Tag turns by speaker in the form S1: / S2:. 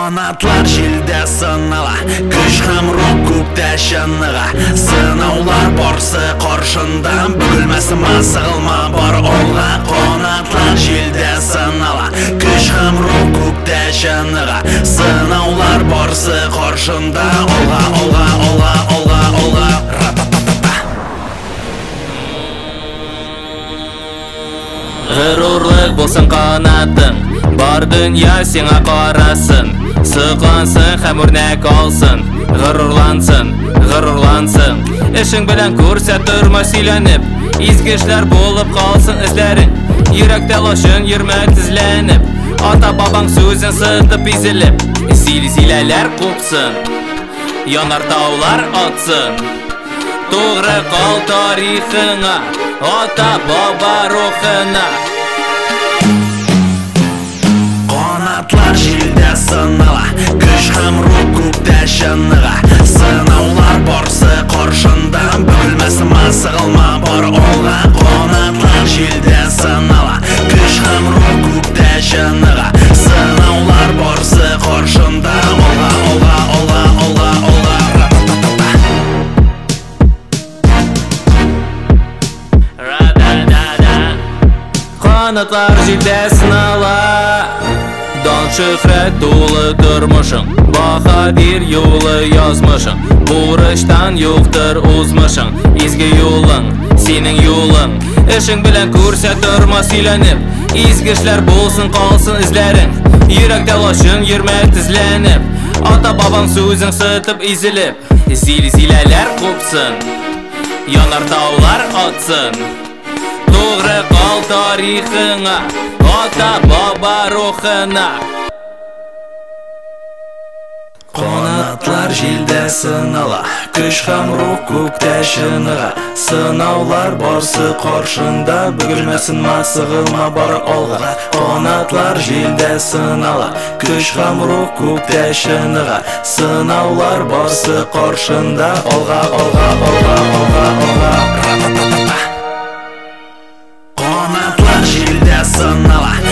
S1: Qanatlar желде сынала, күш һәм рух күктә чыныга. Сынаулар барсы каршында, бөгелмәсен сыгылма бар алга. Qanatlar желде сынала, күш һәм рух күктә чыныга. Сынаулар барсы каршында, алга, алга, алга, алга, алга.
S2: Ғырурлық болсын қанатың, бар дүния сеңа қарасын. Сықлансын, һәм өрнәк алсын, ғырурлансын, ғырурлансын. Ішің білән көрсәт тұрма сөйләніп, изгешләр болып қалсын ізләрің. Йөрәктә лашын йөрмәк тізләніп, ата бабаң сөзін сытып изеліп. Зил-зиләләр қопсын, янар таулар атсын. Туғры қал тарихыңа, ата баба рухына.
S1: Qanatlar желде сынала, күш һәм рух күктә чыныга. Сынаулар барсы каршында, бөгелмәсен сыгылма бар алга. Qanatlar желде сынала, күш һәм рух күктә чыныга. Сынаулар барсы каршында, алга, алга, алга, алга, алга.
S2: Qanatlar желде сынала, дан шөһрәт тулы тормышың, баһадир юлы язмышың. Бурычтан юктыр узмышың, изге юлың, синең юлың. Эшең белән күрсәт торма сөйләнеп, изгешләр булсын калсын эзләрең. Йөрәктә лашын йөрмәк тезләнеп, ата бабаң сүзен сытып изелеп. Зил-зиләләр купсын, янар таулар атсын. Тугры кал тарихыңа, ата баба рухына.
S1: Qanatlar желде сынала, күш һәм рух күктә чыныга. Сынаулар барсы каршында, бөгелмәсен сыгылма бар алга. Qanatlar желде сынала, күш һәм рух күктә чыныга. Сынаулар барсы каршында, алга, алга, алга, алга, алга. Qanatlar желде сынала,